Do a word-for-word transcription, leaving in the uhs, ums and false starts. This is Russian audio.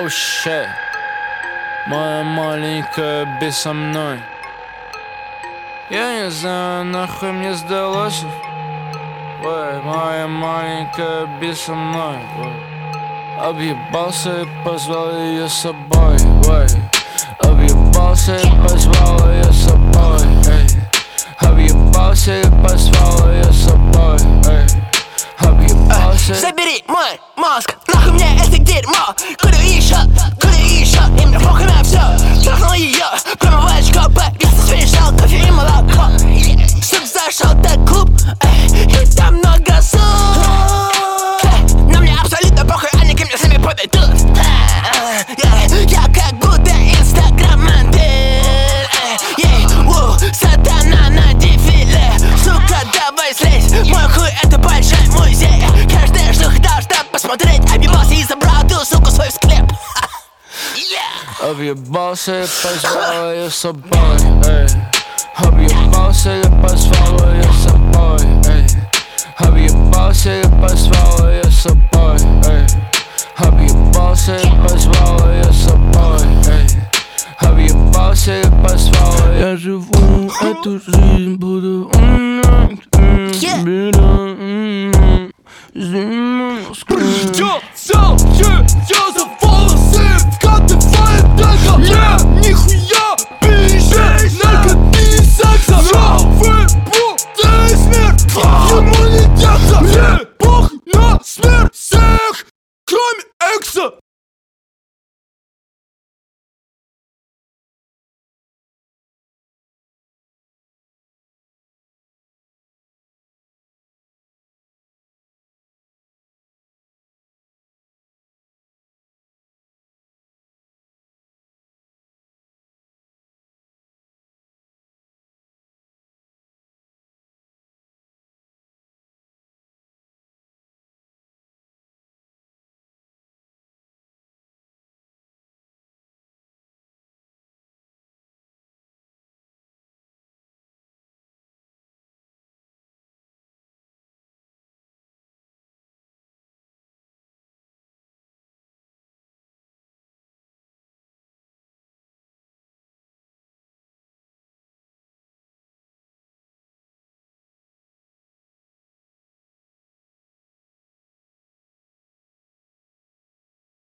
Oh shit. Моя маленькая Би со мной. Я не знаю, нахуй мне сдалось. Ой, моя маленькая Би со мной. Ой. Объебался и позвал ее с собой. Ой. Объебался и позвал ее с собой. Эй. Объебался и позвал ее с собой. Эй. Объебался. Забери мой мозг, нахуй мне это дерьмо. Куда еще, куда еще, и мне похуй на все. Трахнул ее, промываешь копы, я смешал кофе и молоко. Сук зашел в клуб, эй, и там много сук. Но мне абсолютно похуй, они ко мне сами подойдут. Я как будто инстаграм-модель. Сатана на дефиле, сука, давай слезь. Мой хуй это большой музей. Каждая шлюха должна посмотреть. Объебался и забрал ту суку свой в склеп. Объебался и позвал ее с собой. Эй. Объебался и позвал ее с собой. Эй. Объебался и позвал ее с собой. Эй. Объебался и позвал ее с собой. Эй. Объебался и позвал. Я живу эту жизнь, буду умным.